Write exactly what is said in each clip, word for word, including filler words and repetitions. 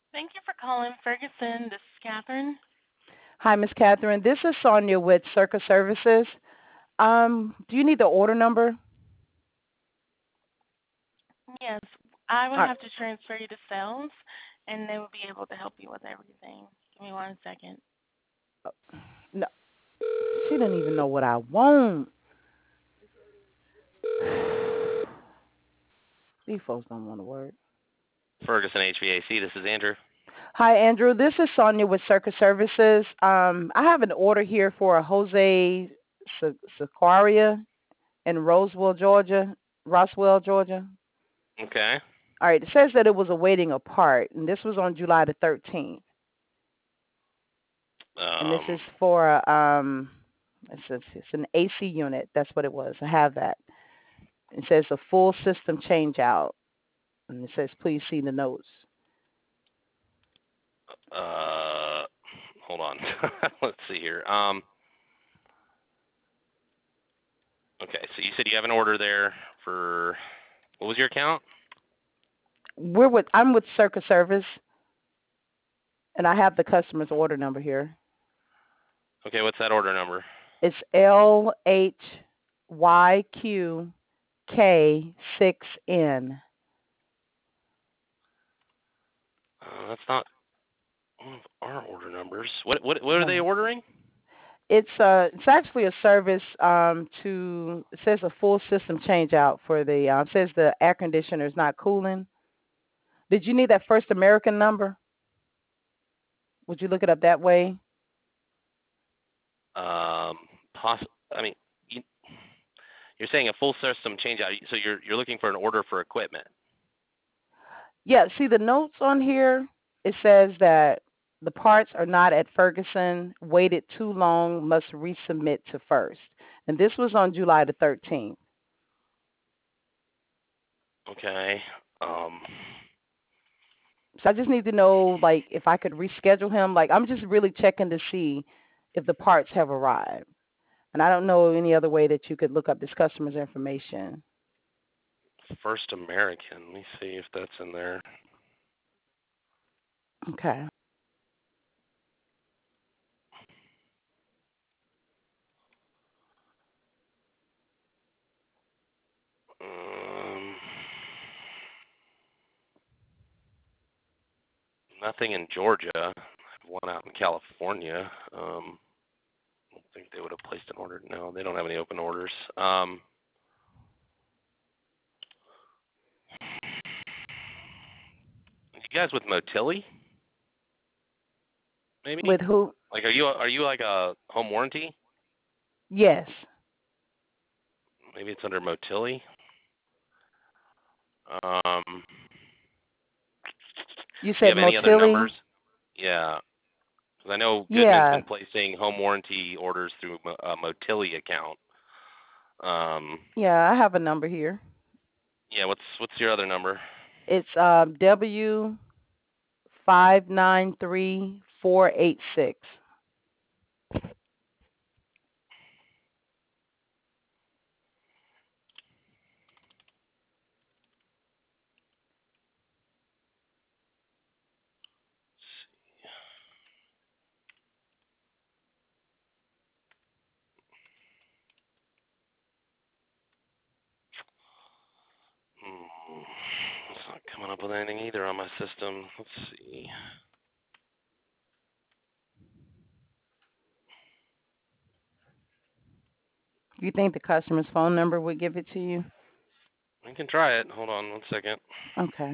Thank you for calling Ferguson. This is Catherine. Hi, Miss Catherine. This is Sonia with Circus Services. Um, do you need the order number? Yes, I would Uh, have to transfer you to sales, and they would be able to help you with everything. Give me one second. no, she didn't even know what I want. These folks don't want to work. Ferguson H V A C. This is Andrew. Hi, Andrew. This is Sonia with Circus Services. Um, I have an order here for a Jose Sequoia in Roswell, Georgia. Roswell, Georgia. Okay. All right. It says that it was awaiting a part, and this was on July the thirteenth. And this Um. is for um, it's, a, it's an A C unit. That's what it was. I have that. It says a full system change out, and it says please see the notes. Uh. Hold on. Let's see here. Um. Okay. So you said you have an order there for what was your account? We're with I'm with Circus Service, and I have the customer's order number here. Okay. What's that order number? It's L H Y Q K six N. Uh, that's not one of our order numbers. What what what are they Oh. ordering? It's uh it's actually a service um to it says a full system change out for the uh, it says the air conditioner is not cooling. Did you need that first American number? Would you look it up that way? Um. Poss. I mean, you, you're saying a full system change out. So you're you're looking for an order for equipment. Yeah, see the notes on here, it says that the parts are not at Ferguson, waited too long, must resubmit to first. And this was on July the thirteenth. Okay. Um. So I just need to know, like, if I could reschedule him. Like, I'm just really checking to see if the parts have arrived. And I don't know any other way that you could look up this customer's information. First American. Let me see if that's in there. Okay. Um. Nothing in Georgia. I have one out in California. Um, I don't think they would have placed an order. No, they don't have any open orders. Um, you guys with Motilli? Maybe. With who? Like, are you are you like a home warranty? Yes. Maybe it's under Motilli. Um, You do you said have any other Motilli? numbers? Yeah, because I know Goodman's Yeah. been placing home warranty orders through a Motilli account. Um, Yeah, I have a number here. yeah. What's what's your other number? It's um, W five nine three four eight six. Hmm. It's not coming up with anything either on my system. Let's see. You think the customer's phone number would give it to you? We can try it. Hold on one second. Okay.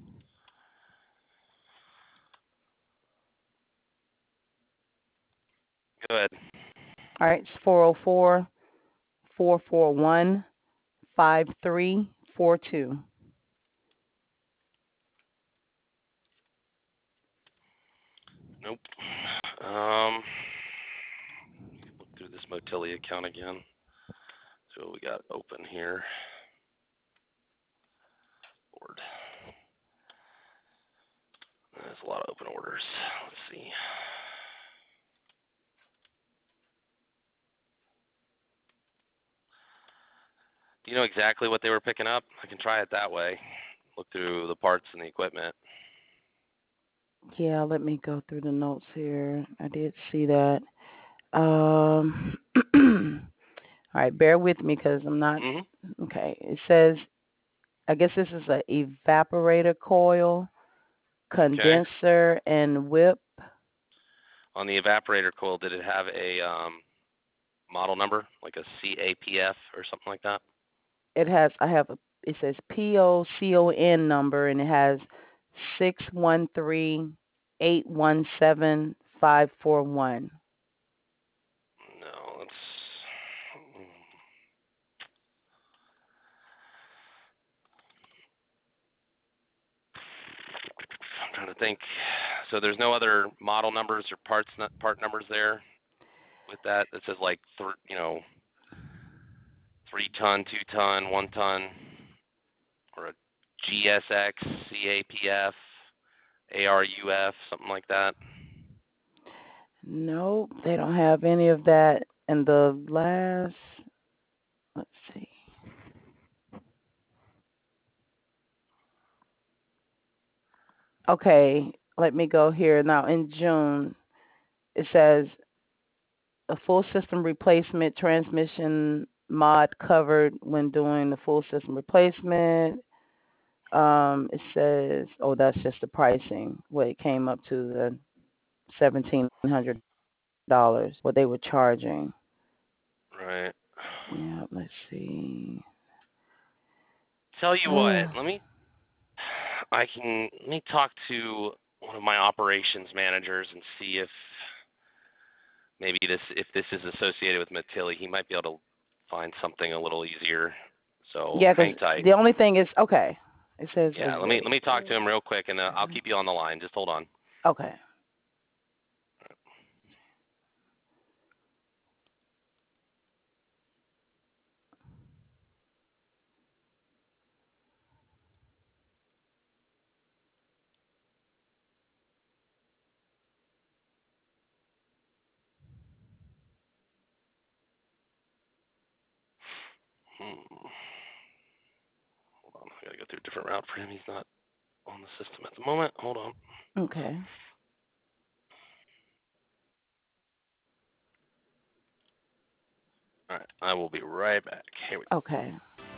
Go ahead. All right. It's four zero four four four one five three four two. Nope. Um, look through this Motilli account again. See what we got open here. Board. There's a lot of open orders. Let's see. Do you know exactly what they were picking up? I can try it that way. Look through the parts and the equipment. Yeah, let me go through the notes here. I did see that. Um, all right, bear with me because I'm not. Mhm. Okay, it says, I guess this is a evaporator coil, Okay. condenser, and whip. On the evaporator coil, did it have a um, model number, like a C A P F or something like that? It has, I have a, it says P O C O N number, and it has six one three eight one seven five four one. No, let's. I'm trying to think. So there's no other model numbers or parts part numbers there with that. That says like th- you know three ton, two ton, one ton, or a G S X, C A P F, A R U F, something like that. Nope, they don't have any of that. And the last, let's see. Okay, let me go here. Now, in June, it says a full system replacement transmission mod covered when doing the full system replacement. Um, it says, oh, that's just the pricing. What it came up to, the seventeen hundred dollars, what they were charging. Right. Yeah, let's see. Tell you what, Uh, let me. I can let me talk to one of my operations managers and see if maybe this if this is associated with Matilli. He might be able to find something a little easier. So yeah, because hang tight. the only thing is, okay, it says Yeah, let me let await. me talk to him real quick, and uh, I'll keep you on the line. Just hold on. Okay. Hmm. Hold on, I gotta go through a different route for him. He's not on the system at the moment. Hold on. Okay. All right, I will be right back. Here we go. Okay.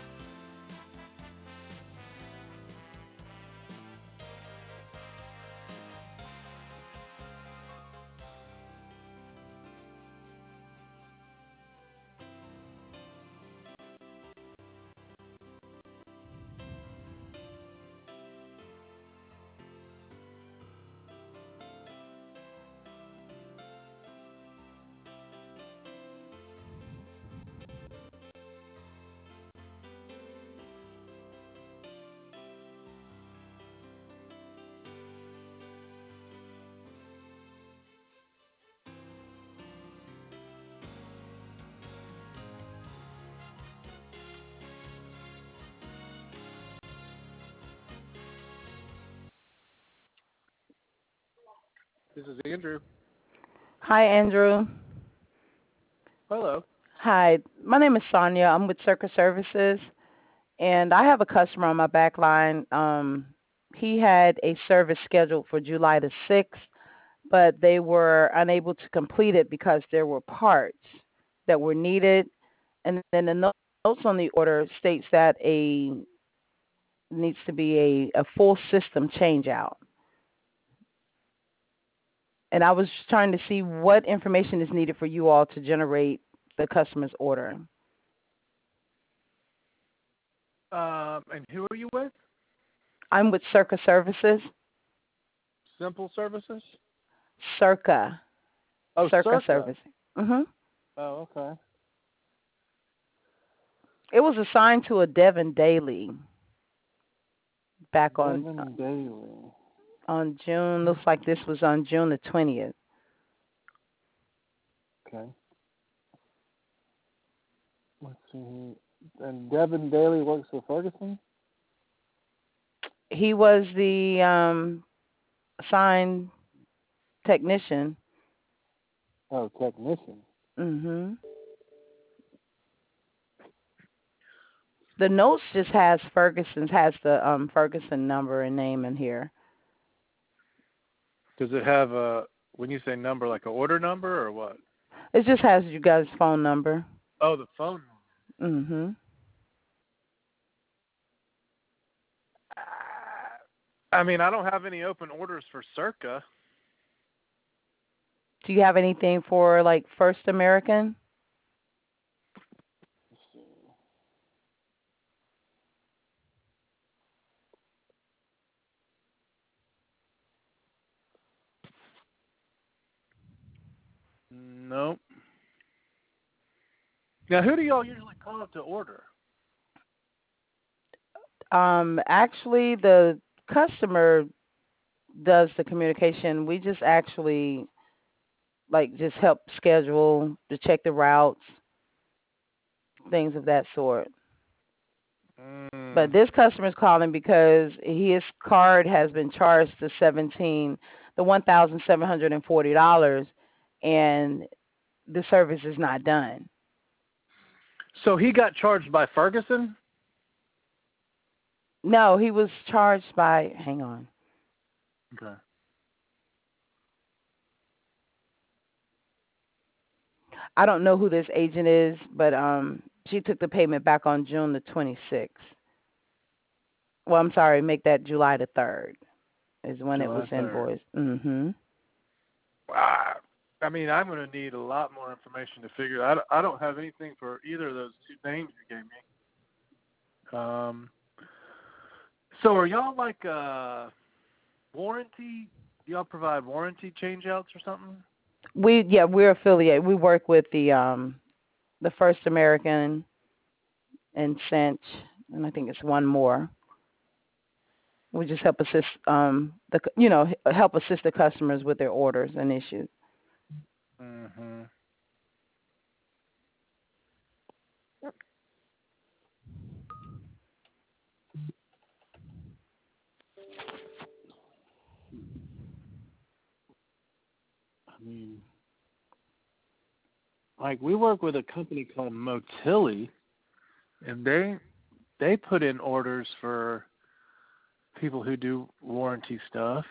This is Andrew. Hi, Andrew. Hello. Hi, my name is Sonia. I'm with Circus Services, and I have a customer on my back line. Um, he had a service scheduled for July the sixth, but they were unable to complete it because there were parts that were needed. And then the no- notes on the order states that a needs to be a, a full system change out. And I was trying to see what information is needed for you all to generate the customer's order. Um, and who are you with? I'm with Circa Services. Simple Services? Circa. Oh, Circa Circa. Service. Mhm. Oh, okay. It was assigned to a Devin Daly back on Devin Daly. on June. Looks like this was on June the twentieth. Okay. Let's see. And Devin Daly works for Ferguson? He was the um, assigned technician. Oh, technician. Mhm. The notes just has Ferguson's has the um Ferguson number and name in here. Does it have a, when you say number, like an order number or what? It just has you guys' phone number. Oh, the phone number. Mm-hmm. I mean, I don't have any open orders for Circa. Do you have anything for, like, First American? Let's see. Nope. Now, who do y'all usually call up to order? Um, actually, the customer does the communication. We just actually, like, just help schedule, to check the routes, things of that sort. Mm. But this customer's calling because his card has been charged to seventeen, the one thousand seven hundred and forty dollars, and the service is not done. So he got charged by Ferguson? No, he was charged by. Hang on. Okay. I don't know who this agent is, but um, she took the payment back on June the twenty-sixth. Well, I'm sorry, make that July the third is when July it was third. invoiced. Mm-hmm. Ah, I mean, I'm going to need a lot more information to figure out. I don't have anything for either of those two names you gave me. Um, so are y'all like uh, warranty? Do y'all provide warranty changeouts or something? We yeah, we're affiliated. We work with the um, the First American and Cinch, and I think it's one more. We just help assist um the you know help assist the customers with their orders and issues. Mm-hmm. I mean, like we work with a company called Motilli, and they they put in orders for people who do warranty stuff.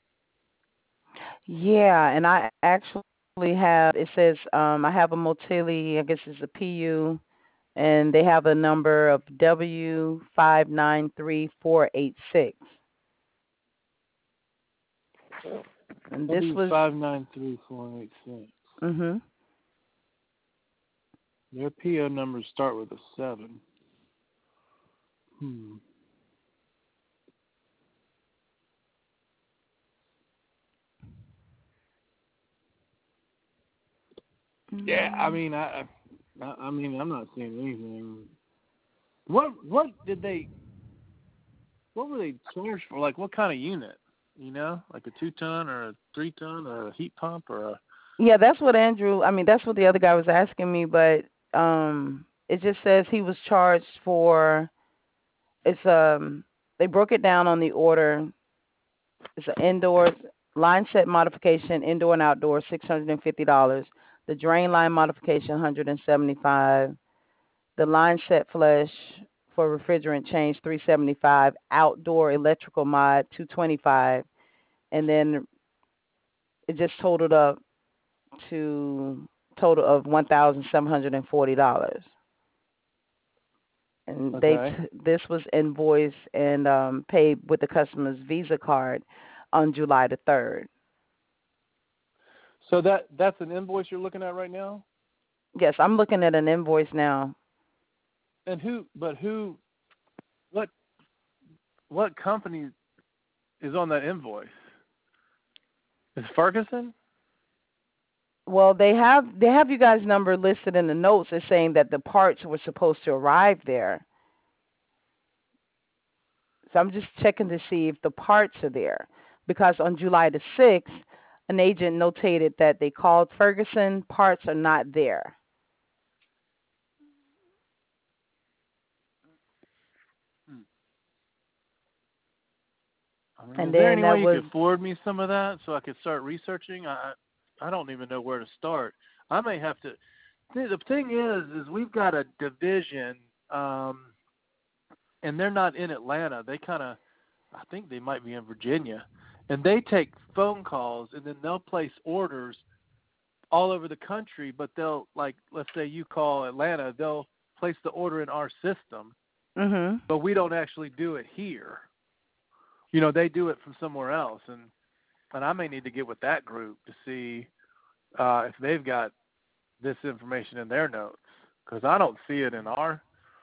Yeah, and I actually have. It says um I have a Motilli. I guess it's a P U, and they have a number of W five nine three four eight six. And this was five nine three four eight six. Mhm. Their P O numbers start with a seven. Hmm. Yeah, I mean, I, I, I mean, I'm not seeing anything. What, what did they? What were they charged for? Like, what kind of unit? You know, like a two ton or a three ton or a heat pump or a. Yeah, that's what Andrew. I mean, that's what the other guy was asking me, but um, it just says he was charged for. It's um, they broke it down on the order. It's an indoor line set modification, indoor and outdoor, six hundred and fifty dollars. The drain line modification, one hundred and seventy-five. The line set flush for refrigerant change, three seventy-five. Outdoor electrical mod, two twenty-five. And then it just totaled up to total of one thousand seven hundred and forty dollars. And Okay. they t- this was invoiced and um, paid with the customer's Visa card on July the third. So that that's an invoice you're looking at right now. Yes, I'm looking at an invoice now. And who? But who? What? What company is on that invoice? Is Ferguson? Well, they have they have you guys' number listed in the notes as saying that the parts were supposed to arrive there. So I'm just checking to see if the parts are there. Because on July the sixth, an agent notated that they called Ferguson, parts are not there. I mean, And is there then any that way you was could forward me some of that so I could start researching? I I don't even know where to start. I may have to. The thing is, is we've got a division, um, and they're not in Atlanta. They kind of, I think they might be in Virginia, and they take phone calls, and then they'll place orders all over the country. But they'll, like, let's say you call Atlanta, they'll place the order in our system, Mhm. but we don't actually do it here. You know, they do it from somewhere else, and and I may need to get with that group to see uh, if they've got this information in their notes, because I don't see it in our.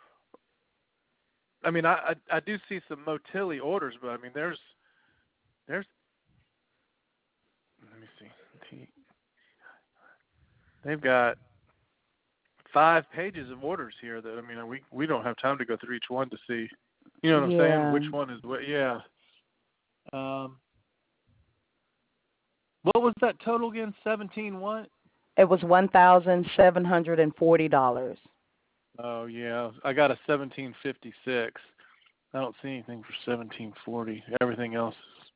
I mean, I, I I do see some Motilli orders, but I mean, there's there's. Let me see. They've got five pages of orders here that, I mean, we we don't have time to go through each one to see. You know what I'm Yeah. saying? Which one is what? Yeah. Um. What was that total again? Seventeen what? It was one thousand seven hundred and forty dollars. Oh yeah, I got a seventeen fifty six. I don't see anything for seventeen forty. Everything else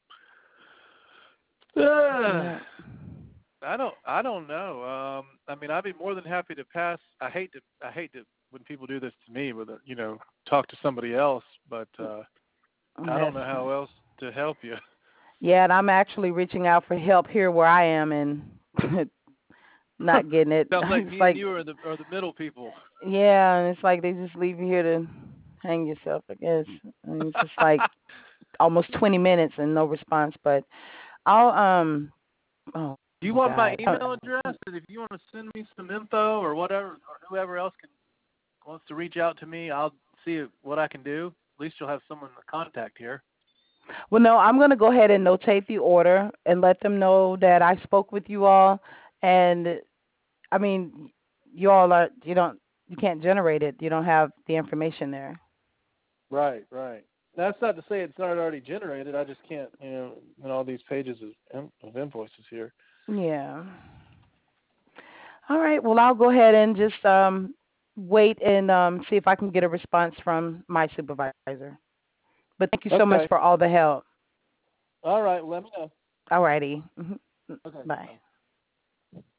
is. Uh, Yeah. I don't. I don't know. Um, I mean, I'd be more than happy to pass. I hate to. I hate to when people do this to me with a, you know, talk to somebody else. But uh, I don't know how else to help you. Yeah, and I'm actually reaching out for help here where I am and not getting it. Sounds like It's me like, and you are the are the middle people. yeah, and it's like they just leave you here to hang yourself, I guess. And it's just like almost twenty minutes and no response. But I'll um. Oh. Do you want my God. email address? And if you want to send me some info or whatever, or whoever else can wants to reach out to me, I'll see what I can do. At least you'll have someone to contact here. Well, no, I'm going to go ahead and notate the order and let them know that I spoke with you all. And I mean, you all are you don't you can't generate it. You don't have the information there. Right, right. That's not to say it's not already generated. I just can't, you know, in all these pages of, of invoices here. Yeah. All right. Well, I'll go ahead and just um, wait and um, see if I can get a response from my supervisor. But thank you so Okay. much for all the help. All right. Let me know. All righty. Okay. Bye. Bye.